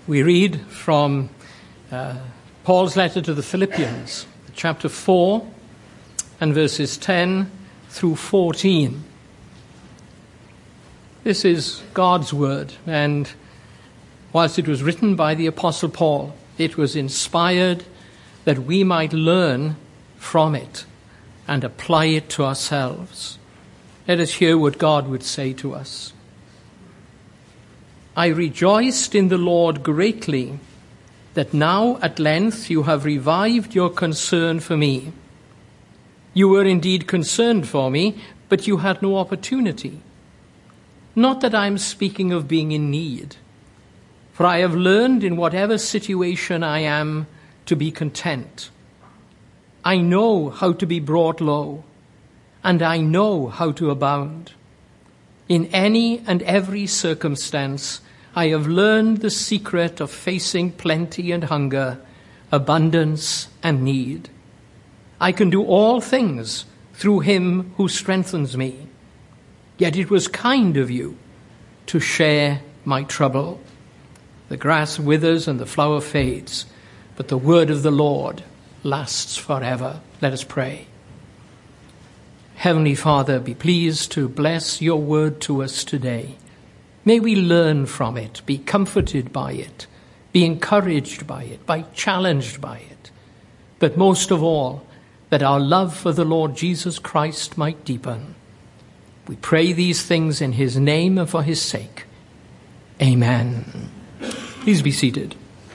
We read from Paul's letter to the Philippians, chapter 4, and verses 10 through 14. This is God's word, and whilst it was written by the Apostle Paul, it was inspired that we might learn from it and apply it to ourselves. Let us hear what God would say to us. I rejoiced in the Lord greatly that now at length you have revived your concern for me. You were indeed concerned for me, but you had no opportunity. Not that I am speaking of being in need, for I have learned in whatever situation I am to be content. I know how to be brought low, and I know how to abound. In any and every circumstance, I have learned the secret of facing plenty and hunger, abundance and need. I can do all things through him who strengthens me. Yet it was kind of you to share my trouble. The grass withers and the flower fades, but the word of the Lord lasts forever. Let us pray. Heavenly Father, be pleased to bless your word to us today. May we learn from it, be comforted by it, be encouraged by it, be challenged by it. But most of all, that our love for the Lord Jesus Christ might deepen. We pray these things in his name and for his sake. Amen. Please be seated.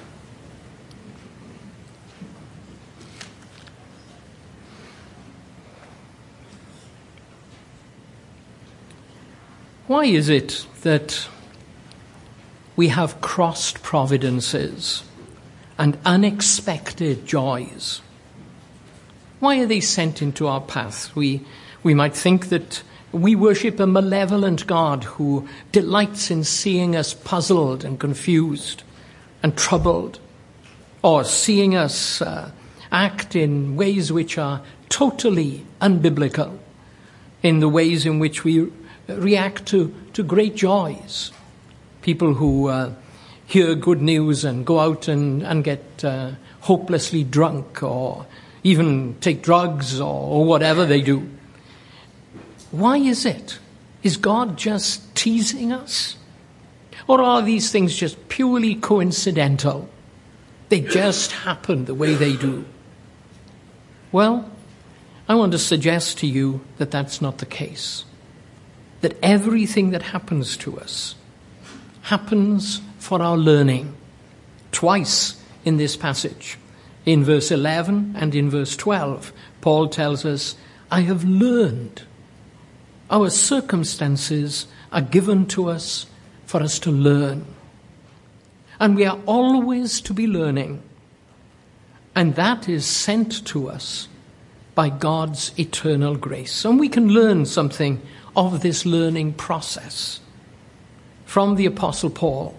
Why is it that we have crossed providences and unexpected joys? Why are they sent into our path? We might think that we worship a malevolent God who delights in seeing us puzzled and confused and troubled, or seeing us act in ways which are totally unbiblical, in the ways in which we react to great joys. People who hear good news and go out and get hopelessly drunk, or even take drugs, or whatever they do. Why is it? Is God just teasing us? Or are these things just purely coincidental? They just happen the way they do. Well, I want to suggest to you that that's not the case. That everything that happens to us happens for our learning. Twice in this passage, in verse 11 and in verse 12, Paul tells us, I have learned. Our circumstances are given to us for us to learn. And we are always to be learning. And that is sent to us by God's eternal grace. And we can learn something of this learning process from the Apostle Paul.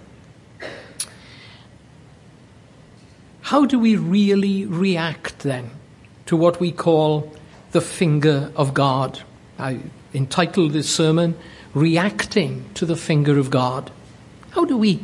How do we really react then to what we call the finger of God? I entitled this sermon, Reacting to the Finger of God. How do we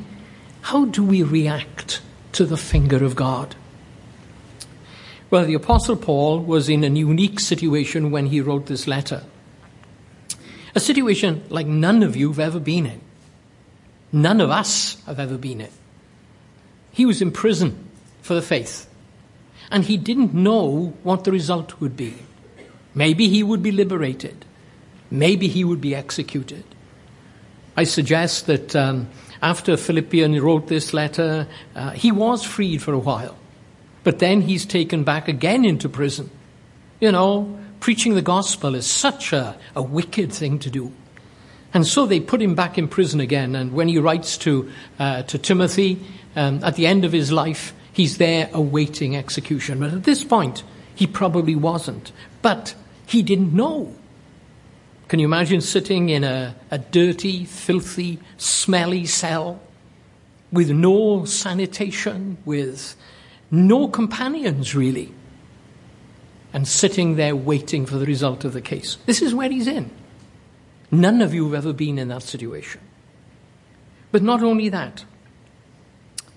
react to the finger of God? Well, the Apostle Paul was in a unique situation when he wrote this letter. A situation like none of you have ever been in. None of us have ever been in. He was in prison for the faith, and he didn't know what the result would be. Maybe he would be liberated. Maybe he would be executed. I suggest that after Philippians wrote this letter, he was freed for a while. But then he's taken back again into prison. You know, preaching the gospel is such a wicked thing to do. And so they put him back in prison again. And when he writes to Timothy, at the end of his life, he's there awaiting execution. But at this point, he probably wasn't. But he didn't know. Can you imagine sitting in a dirty, filthy, smelly cell with no sanitation, with no companions really, and sitting there waiting for the result of the case? This is where he's in. None of you have ever been in that situation. But not only that,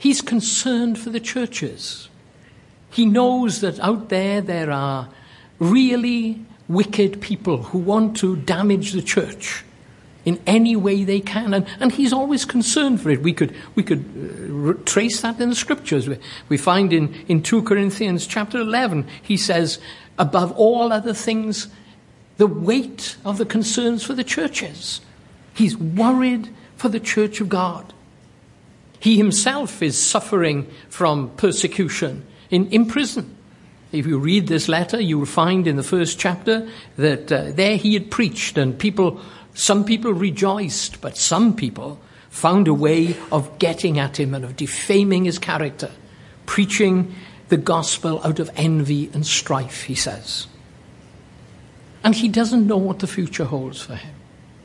He's concerned for the churches. He knows that out there are really wicked people who want to damage the church in any way they can, and he's always concerned for it. We could trace that in the scriptures. We find in 2 Corinthians chapter 11, he says, above all other things, the weight of the concerns for the churches. He's worried for the church of God. He himself is suffering from persecution in prison. If you read this letter, you will find in the first chapter that there he had preached, and some people rejoiced, but some people found a way of getting at him and of defaming his character, preaching the gospel out of envy and strife, he says. And he doesn't know what the future holds for him.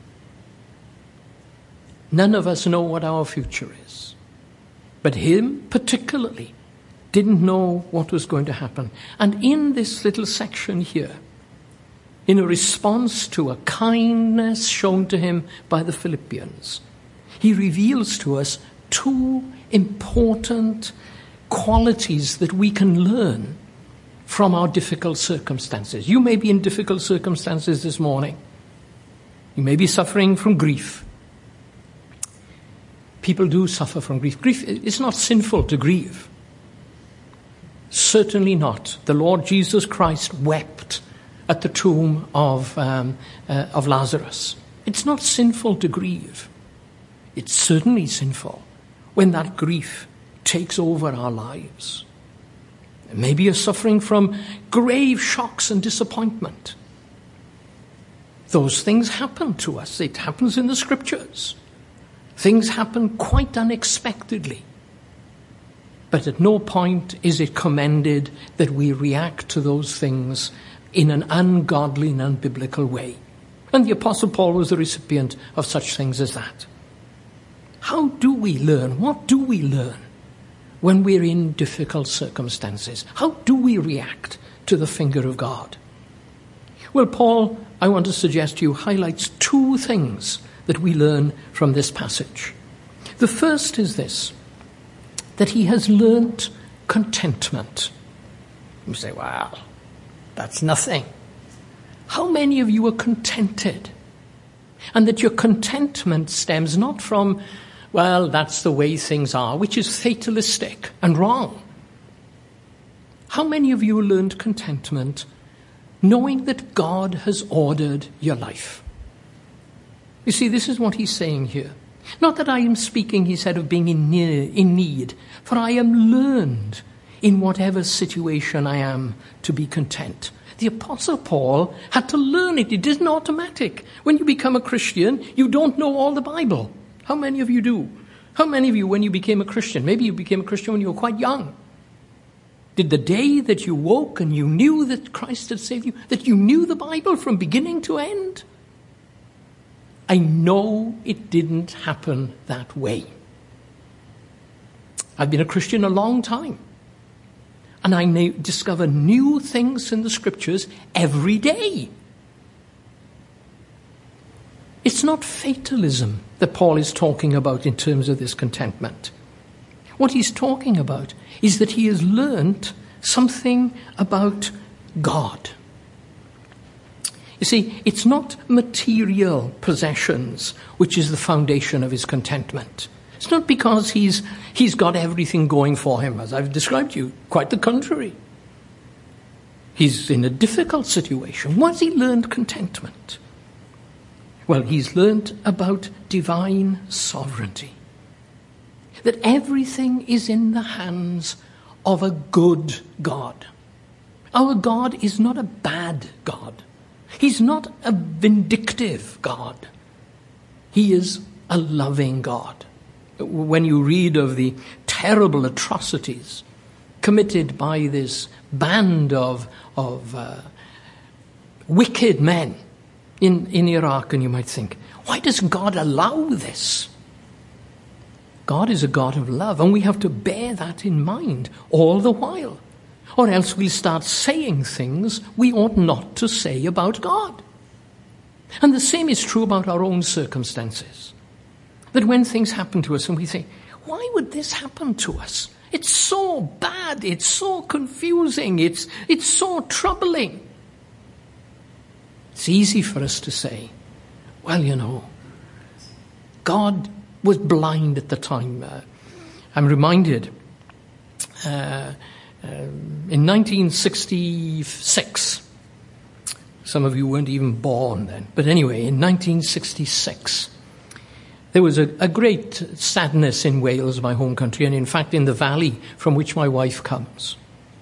None of us know what our future is. But him particularly didn't know what was going to happen. And in this little section here, in a response to a kindness shown to him by the Philippians, he reveals to us two important qualities that we can learn from our difficult circumstances. You may be in difficult circumstances this morning. You may be suffering from grief. People do suffer from grief. Grief is not sinful to grieve. Certainly not. The Lord Jesus Christ wept at the tomb of Lazarus. It's not sinful to grieve. It's certainly sinful when that grief takes over our lives. Maybe you're suffering from grave shocks and disappointment. Those things happen to us. It happens in the scriptures. Things happen quite unexpectedly. But at no point is it commended that we react to those things in an ungodly and unbiblical way. And the Apostle Paul was the recipient of such things as that. How do we learn? What do we learn when we're in difficult circumstances? How do we react to the finger of God? Well, Paul, I want to suggest to you, highlights two things that we learn from this passage. The first is this, that he has learnt contentment. You say, well, that's nothing. How many of you are contented? And that your contentment stems not from, well, that's the way things are, which is fatalistic and wrong. How many of you learned contentment knowing that God has ordered your life? You see, this is what he's saying here. Not that I am speaking, he said, of being in need, for I am learned in whatever situation I am to be content. The Apostle Paul had to learn it. It isn't automatic. When you become a Christian, you don't know all the Bible. How many of you do? How many of you, when you became a Christian, maybe you became a Christian when you were quite young, did the day that you woke and you knew that Christ had saved you, that you knew the Bible from beginning to end? I know it didn't happen that way. I've been a Christian a long time. And I discover new things in the scriptures every day. It's not fatalism that Paul is talking about in terms of this contentment. What he's talking about is that he has learnt something about God. You see, it's not material possessions which is the foundation of his contentment. It's not because he's got everything going for him, as I've described to you. Quite the contrary. He's in a difficult situation. What's he learned contentment? Well, he's learned about divine sovereignty. That everything is in the hands of a good God. Our God is not a bad God. He's not a vindictive God. He is a loving God. When you read of the terrible atrocities committed by this band of wicked men in Iraq, and you might think, why does God allow this? God is a God of love, and we have to bear that in mind all the while. Or else we'll start saying things we ought not to say about God. And the same is true about our own circumstances. That when things happen to us and we think, Why would this happen to us? It's so bad. It's so confusing. It's so troubling. It's easy for us to say, well, God was blind at the time. I'm reminded in 1966, some of you weren't even born then, but anyway, in 1966, there was a great sadness in Wales, my home country, and in fact in the valley from which my wife comes.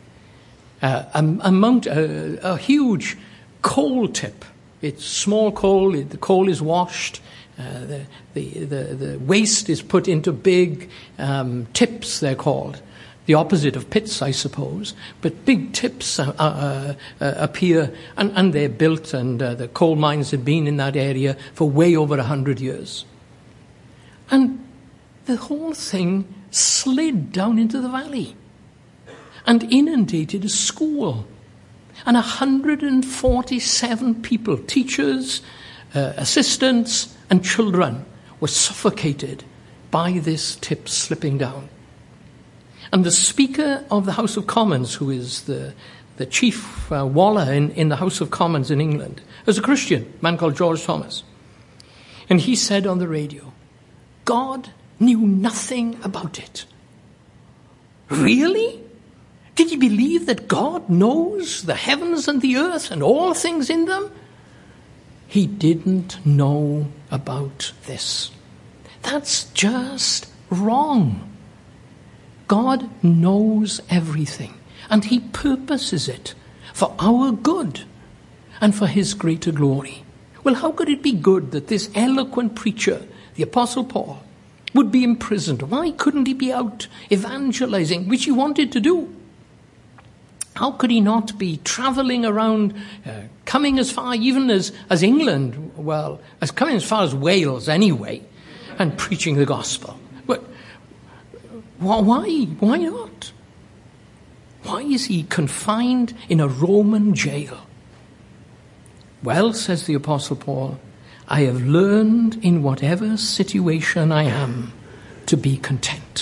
A huge coal tip. It's small coal. The coal is washed. The waste is put into big tips, they're called. The opposite of pits, I suppose. But big tips appear, and they're built, and the coal mines had been in that area for way over 100 years. And the whole thing slid down into the valley and inundated a school. And 147 people, teachers, assistants, and children, were suffocated by this tip slipping down. And the Speaker of the House of Commons, who is the chief waller in the House of Commons in England, was a Christian, a man called George Thomas. And he said on the radio, God knew nothing about it. Really? Did you believe that God knows the heavens and the earth and all things in them? He didn't know about this. That's just wrong. God knows everything, and he purposes it for our good and for his greater glory. Well, how could it be good that this eloquent preacher, the Apostle Paul, would be imprisoned? Why couldn't he be out evangelizing, which he wanted to do? How could he not be traveling around, coming as far even as England, coming as far as Wales anyway, and preaching the gospel? But why? Why not? Why is he confined in a Roman jail? Well, says the Apostle Paul, I have learned in whatever situation I am to be content.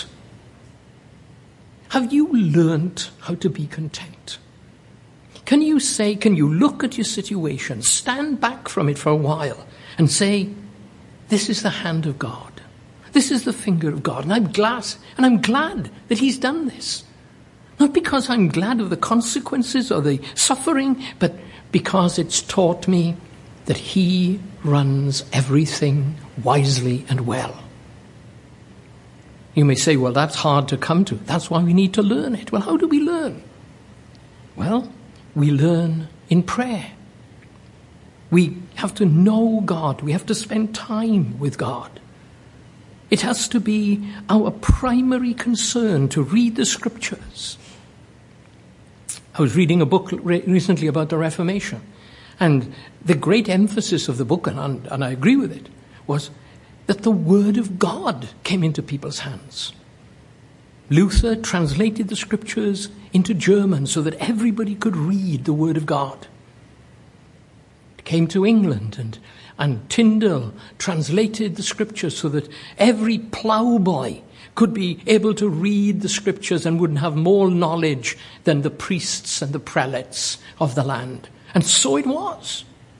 Have you learnt how to be content? Can you look at your situation, stand back from it for a while and say, this is the hand of God. This is the finger of God. And I'm glad that he's done this. Not because I'm glad of the consequences or the suffering, but because it's taught me that he runs everything wisely and well. You may say, well, that's hard to come to. That's why we need to learn it. Well, how do we learn? Well, we learn in prayer. We have to know God. We have to spend time with God. It has to be our primary concern to read the scriptures. I was reading a book recently about the Reformation, and the great emphasis of the book, and I agree with it, was that the Word of God came into people's hands. Luther translated the scriptures into German so that everybody could read the Word of God. It came to England, and Tyndale translated the scriptures so that every ploughboy could be able to read the scriptures and wouldn't have more knowledge than the priests and the prelates of the land. And so it was.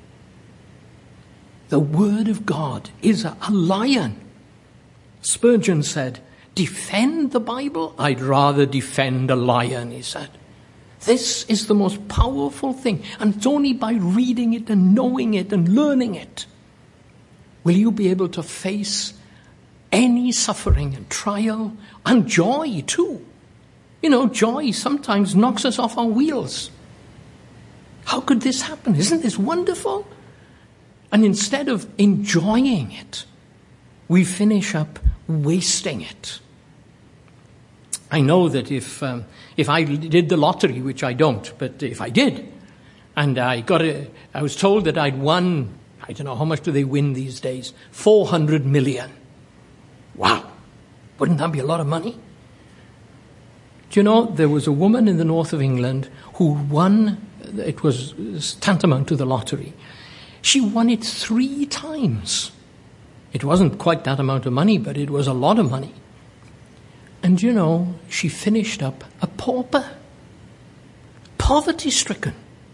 The Word of God is a lion. Spurgeon said, defend the Bible? I'd rather defend a lion, he said. This is the most powerful thing, and it's only by reading it and knowing it and learning it will you be able to face any suffering and trial and joy too. You know, joy sometimes knocks us off our wheels. How could this happen? Isn't this wonderful? And instead of enjoying it, we finish up wasting it. I know that if I did the lottery, which I don't, but if I did, and I was told that I'd won, I don't know, how much do they win these days? 400 million. Wow. Wouldn't that be a lot of money? Do you know, there was a woman in the north of England who won, it was tantamount to the lottery. She won it 3 times. It wasn't quite that amount of money, but it was a lot of money. And she finished up a pauper, poverty-stricken.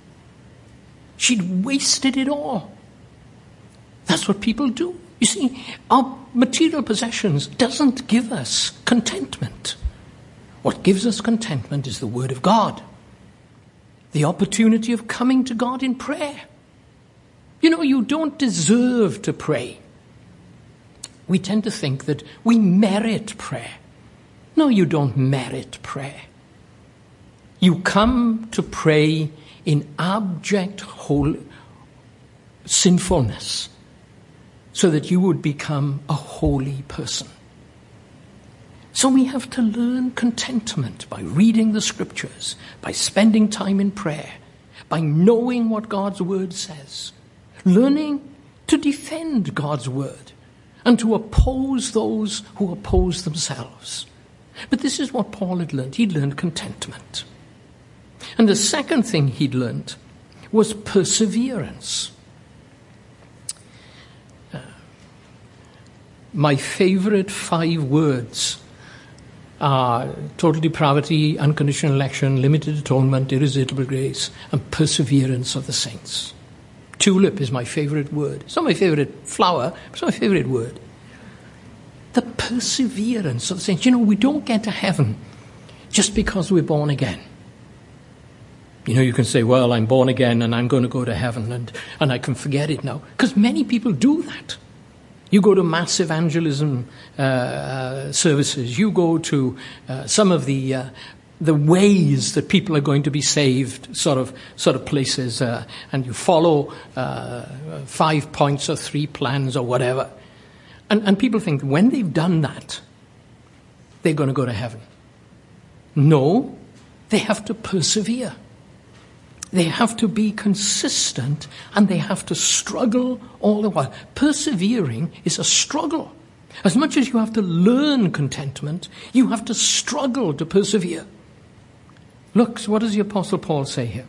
She'd wasted it all. That's what people do. You see, our material possessions doesn't give us contentment. What gives us contentment is the Word of God. The opportunity of coming to God in prayer. You don't deserve to pray. We tend to think that we merit prayer. No, you don't merit prayer. You come to pray in abject sinfulness so that you would become a holy person. So we have to learn contentment by reading the Scriptures, by spending time in prayer, by knowing what God's Word says, learning to defend God's Word and to oppose those who oppose themselves. But this is what Paul had learned. He'd learned contentment. And the second thing he'd learned was perseverance. My favorite 5 words are total depravity, unconditional election, limited atonement, irresistible grace, and perseverance of the saints. Tulip is my favorite word. It's not my favorite flower, it's my favorite word. The perseverance of the saints. We don't get to heaven just because we're born again. You can say, well, I'm born again and I'm going to go to heaven and I can forget it now. Because many people do that. You go to mass evangelism services. You go to some of the ways that people are going to be saved, sort of places, and you follow 5 points or 3 plans or whatever. And people think when they've done that, they're going to go to heaven. No, they have to persevere. They have to be consistent and they have to struggle all the while. Persevering is a struggle. As much as you have to learn contentment, you have to struggle to persevere. Look, so what does the Apostle Paul say here?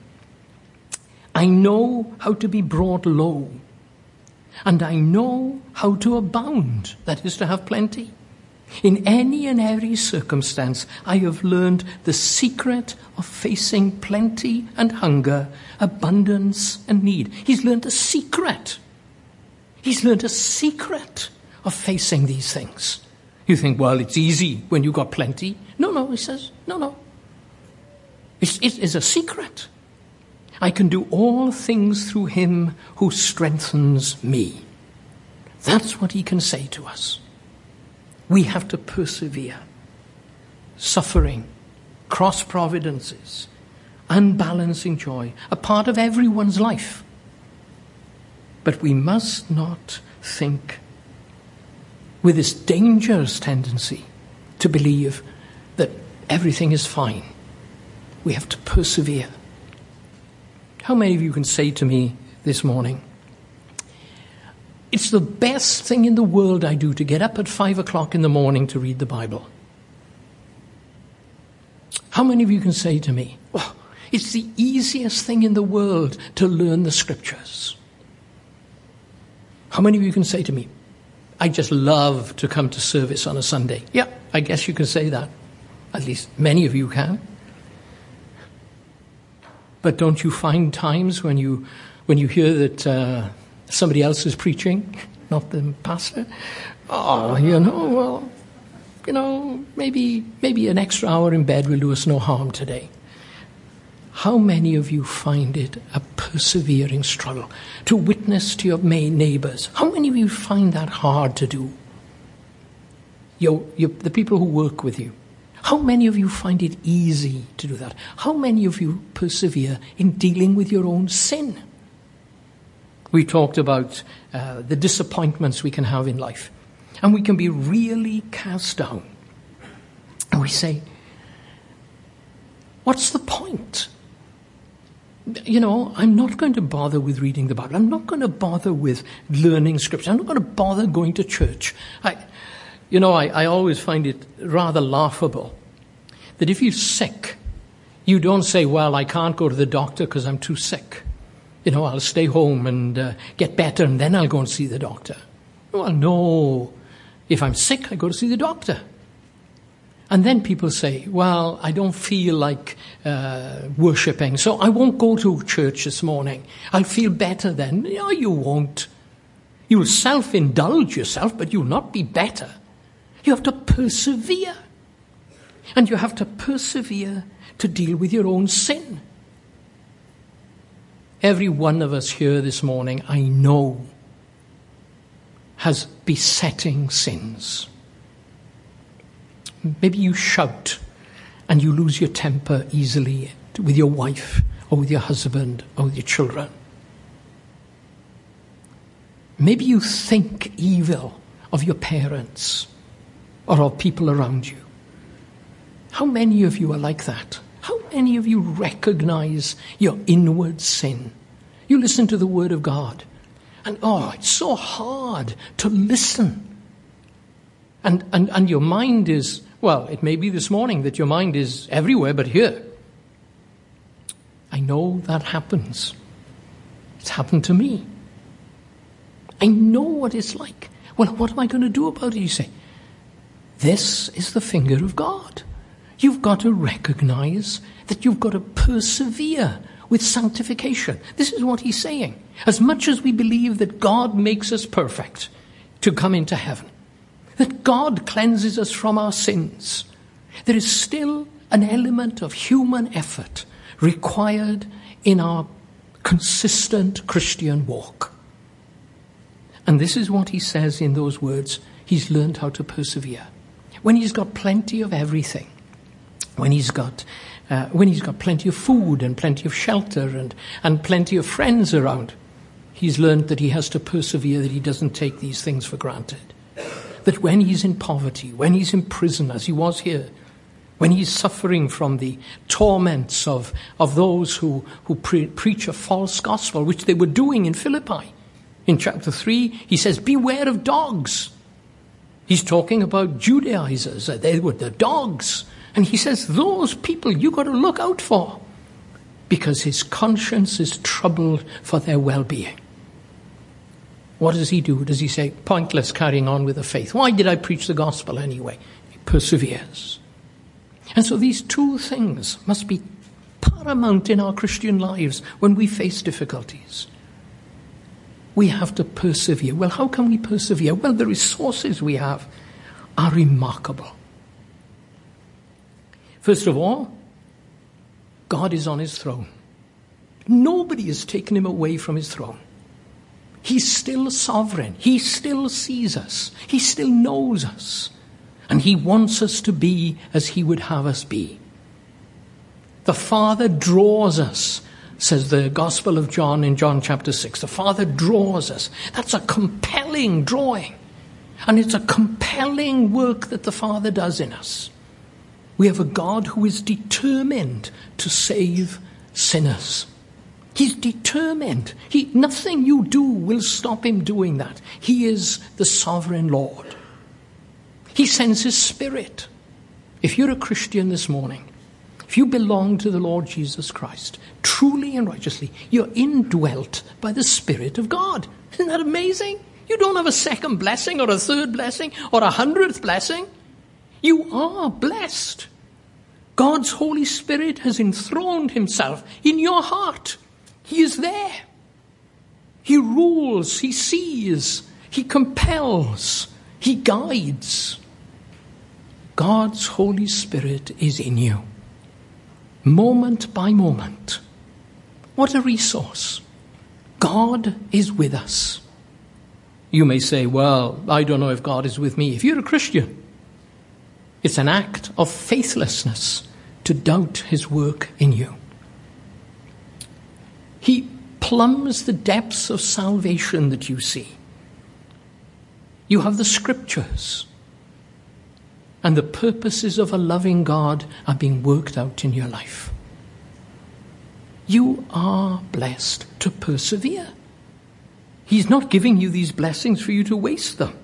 I know how to be brought low, and I know how to abound, that is to have plenty. In any and every circumstance, I have learned the secret of facing plenty and hunger, abundance and need. He's learned the secret. He's learned a secret of facing these things. You think, well, it's easy when you've got plenty. No, he says, no. It is a secret. I can do all things through him who strengthens me. That's what he can say to us. We have to persevere. Suffering, cross-providences, unbalancing joy, a part of everyone's life. But we must not think with this dangerous tendency to believe that everything is fine. We have to persevere. How many of you can say to me this morning, it's the best thing in the world I do to get up at 5 o'clock in the morning to read the Bible? How many of you can say to me, oh, it's the easiest thing in the world to learn the Scriptures? How many of you can say to me, I just love to come to service on a Sunday? Yeah, I guess you can say that. At least many of you can. But don't you find times when you hear that somebody else is preaching, not the pastor? Maybe an extra hour in bed will do us no harm today. How many of you find it a persevering struggle to witness to your neighbors? How many of you find that hard to do? The people who work with you. How many of you find it easy to do that? How many of you persevere in dealing with your own sin? We talked about the disappointments we can have in life. And we can be really cast down. And we say, what's the point? I'm not going to bother with reading the Bible. I'm not going to bother with learning Scripture. I'm not going to bother going to church. I always find it rather laughable that if you're sick, you don't say, well, I can't go to the doctor because I'm too sick. I'll stay home and get better and then I'll go and see the doctor. Well, no. If I'm sick, I go to see the doctor. And then people say, well, I don't feel like worshipping, so I won't go to church this morning. I'll feel better then. No, you won't. You'll self-indulge yourself, but you'll not be better. You have to persevere. And you have to persevere to deal with your own sin. Every one of us here this morning, I know, has besetting sins. Maybe you shout and you lose your temper easily with your wife or with your husband or with your children. Maybe you think evil of your parents or of people around you. How many of you are like that? How many of you recognize your inward sin? You listen to the Word of God, and it's so hard to listen. And your mind is, well, it may be this morning that your mind is everywhere but here. I know that happens. It's happened to me. I know what it's like. Well, what am I going to do about it? You say, this is the finger of God. You've got to recognize that you've got to persevere with sanctification. This is what he's saying. As much as we believe that God makes us perfect to come into heaven, that God cleanses us from our sins, there is still an element of human effort required in our consistent Christian walk. And this is what he says in those words. He's learned how to persevere. When he's got plenty of everything, when he's got plenty of food and plenty of shelter and plenty of friends around, he's learned that he has to persevere, that he doesn't take these things for granted. That when he's in poverty, when he's in prison, as he was here, when he's suffering from the torments of those who preach a false gospel, which they were doing in Philippi. In chapter 3, he says, beware of dogs. He's talking about Judaizers. They were the dogs. And he says, those people you've got to look out for, because his conscience is troubled for their well-being. What does he do? Does he say, pointless carrying on with the faith? Why did I preach the gospel anyway? He perseveres. And so these two things must be paramount in our Christian lives when we face difficulties. We have to persevere. Well, how can we persevere? Well, the resources we have are remarkable. First of all, God is on his throne. Nobody has taken him away from his throne. He's still sovereign. He still sees us. He still knows us. And he wants us to be as he would have us be. The Father draws us, says the Gospel of John in John chapter 6. The Father draws us. That's a compelling drawing. And it's a compelling work that the Father does in us. We have a God who is determined to save sinners. He's determined. Nothing you do will stop him doing that. He is the sovereign Lord. He sends his Spirit. If you're a Christian this morning, if you belong to the Lord Jesus Christ, truly and righteously, you're indwelt by the Spirit of God. Isn't that amazing? You don't have a second blessing or a third blessing or 100th blessing. You are blessed. God's Holy Spirit has enthroned himself in your heart. He is there. He rules, he sees, he compels, he guides. God's Holy Spirit is in you, moment by moment. What a resource. God is with us. You may say, well, I don't know if God is with me. If you're a Christian, it's an act of faithlessness to doubt his work in you. He plumbs the depths of salvation that you see. You have the scriptures, and the purposes of a loving God are being worked out in your life. You are blessed to persevere. He's not giving you these blessings for you to waste them.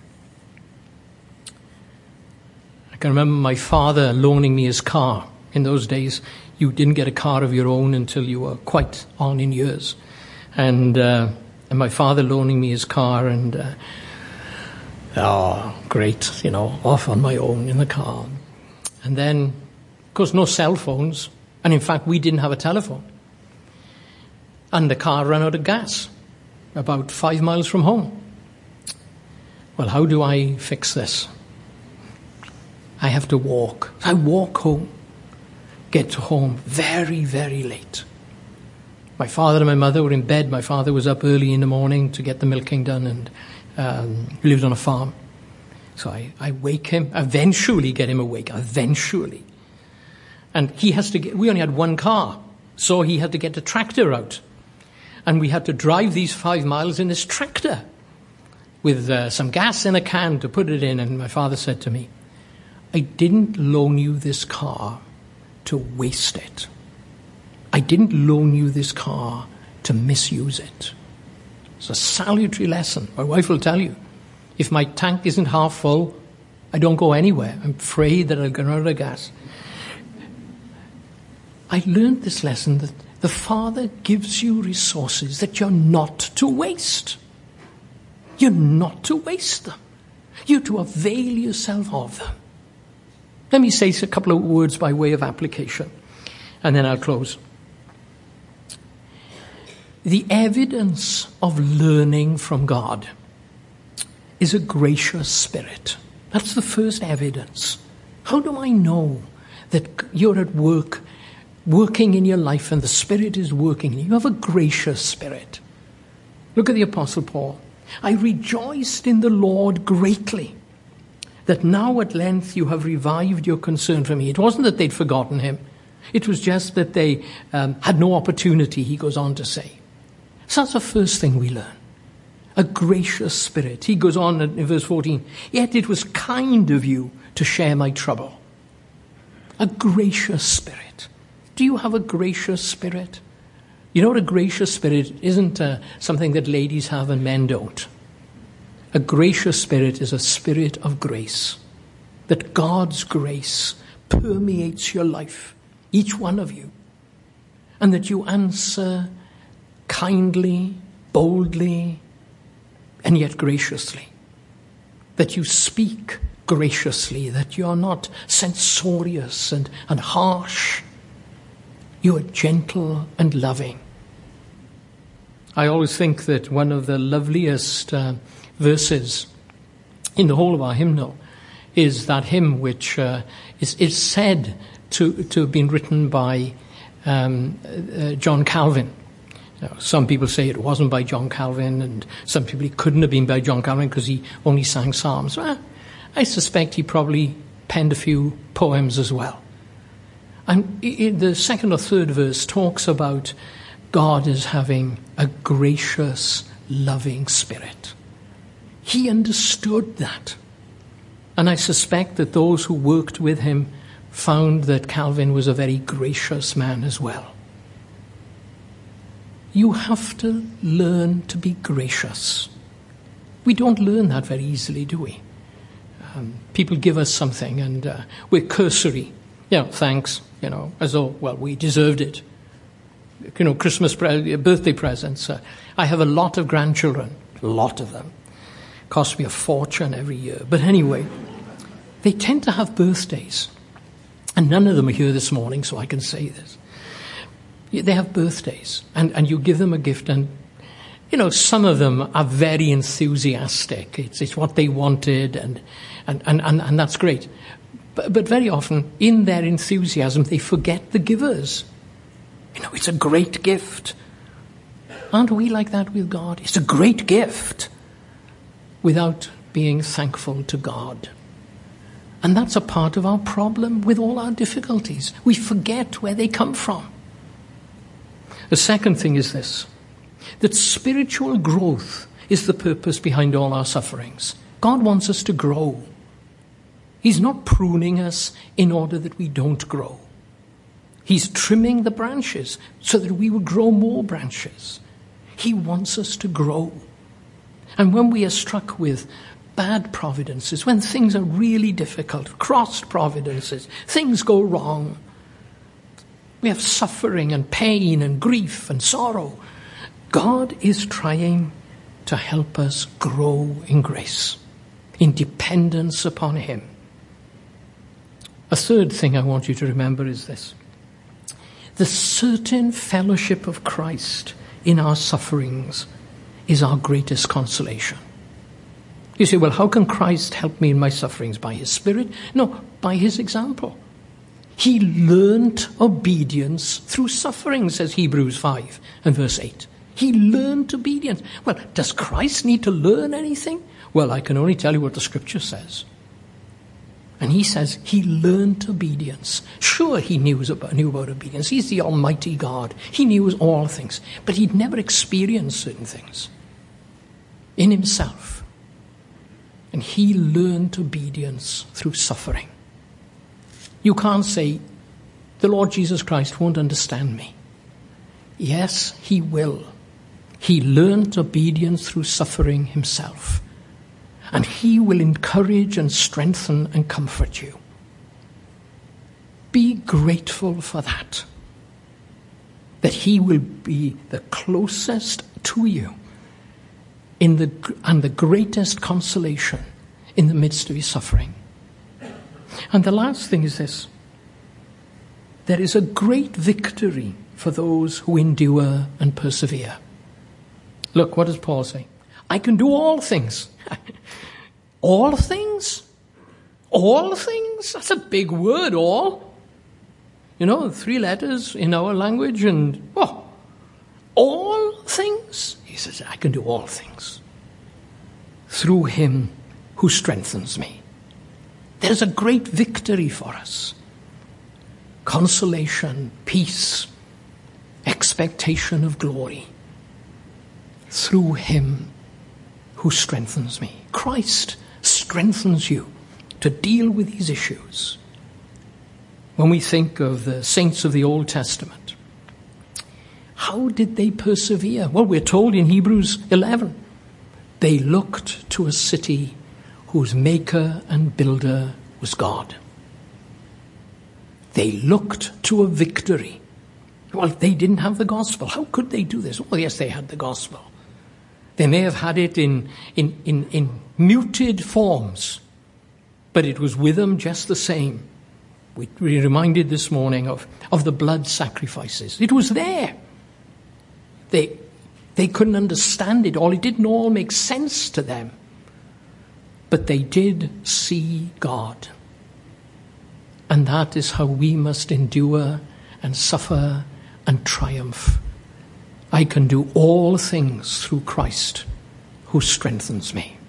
I can remember my father loaning me his car. In those days, you didn't get a car of your own until you were quite on in years. And my father loaning me his car, and great, off on my own in the car. And then, of course, no cell phones. And in fact, we didn't have a telephone. And the car ran out of gas about 5 miles from home. Well, how do I fix this? I have to walk. I walk home, get home very, very late. My father and my mother were in bed. My father was up early in the morning to get the milking done, and he lived on a farm. So I wake him, eventually get him awake, eventually. And he has to we only had one car, so he had to get the tractor out. And we had to drive these 5 miles in this tractor with some gas in a can to put it in. And my father said to me, I didn't loan you this car to waste it. I didn't loan you this car to misuse it. It's a salutary lesson. My wife will tell you. If my tank isn't half full, I don't go anywhere. I'm afraid that I'll get out of gas. I learned this lesson that the Father gives you resources that you're not to waste. You're not to waste them. You're to avail yourself of them. Let me say a couple of words by way of application, and then I'll close. The evidence of learning from God is a gracious spirit. That's the first evidence. How do I know that you're at work, working in your life, and the Spirit is working? You have a gracious spirit. Look at the Apostle Paul. I rejoiced in the Lord greatly that now at length you have revived your concern for me. It wasn't that they'd forgotten him. It was just that they had no opportunity, he goes on to say. So that's the first thing we learn. A gracious spirit. He goes on in verse 14, yet it was kind of you to share my trouble. A gracious spirit. Do you have a gracious spirit? You know what a gracious spirit isn't something that ladies have and men don't. A gracious spirit is a spirit of grace. That God's grace permeates your life, each one of you. And that you answer kindly, boldly, and yet graciously. That you speak graciously, that you are not censorious and harsh. You are gentle and loving. I always think that one of the loveliest verses in the whole of our hymnal is that hymn which is said to have been written by John Calvin. Now, some people say it wasn't by John Calvin, and some people it couldn't have been by John Calvin because he only sang psalms. Well, I suspect he probably penned a few poems as well. And the second or third verse talks about God as having a gracious, loving spirit. He understood that. And I suspect that those who worked with him found that Calvin was a very gracious man as well. You have to learn to be gracious. We don't learn that very easily, do we? People give us something and we're cursory. Thanks, as though, well, we deserved it. Christmas, birthday presents. I have a lot of grandchildren, a lot of them. Cost me a fortune every year. But anyway, they tend to have birthdays. And none of them are here this morning, so I can say this. They have birthdays, and you give them a gift, and, some of them are very enthusiastic. It's what they wanted, and that's great. But very often, in their enthusiasm, they forget the givers. It's a great gift. Aren't we like that with God? It's a great gift without being thankful to God. And that's a part of our problem with all our difficulties. We forget where they come from. The second thing is this, that spiritual growth is the purpose behind all our sufferings. God wants us to grow. He's not pruning us in order that we don't grow. He's trimming the branches so that we will grow more branches. He wants us to grow. And when we are struck with bad providences, when things are really difficult, crossed providences, things go wrong, we have suffering and pain and grief and sorrow, God is trying to help us grow in grace, in dependence upon Him. A third thing I want you to remember is this. The certain fellowship of Christ in our sufferings is our greatest consolation. You say, well, how can Christ help me in my sufferings? By his Spirit? No, by his example. He learnt obedience through suffering, says Hebrews 5 and verse 8. He learned obedience. Well, does Christ need to learn anything? Well, I can only tell you what the Scripture says. And he says he learned obedience. Sure, he knew about obedience. He's the Almighty God. He knew all things. But he'd never experienced certain things in himself. And he learned obedience through suffering. You can't say, the Lord Jesus Christ won't understand me. Yes, he will. He learned obedience through suffering himself. And he will encourage and strengthen and comfort you. Be grateful for that. That he will be the closest to you and the greatest consolation in the midst of your suffering. And the last thing is this. There is a great victory for those who endure and persevere. Look, what does Paul say? I can do all things. All things? All things? That's a big word, all. You know, 3 letters in our language and, all things? He says, I can do all things through him who strengthens me. There's a great victory for us. Consolation, peace, expectation of glory through him who strengthens me. Christ strengthens you to deal with these issues. When we think of the saints of the Old Testament, how did they persevere? Well, we're told in Hebrews 11, they looked to a city whose maker and builder was God. They looked to a victory. Well, they didn't have the gospel. How could they do this? Well, yes, they had the gospel. They may have had it in muted forms, but it was with them just the same. We reminded this morning of the blood sacrifices. It was there. They couldn't understand it all. It didn't all make sense to them. But they did see God. And that is how we must endure and suffer and triumph. I can do all things through Christ who strengthens me.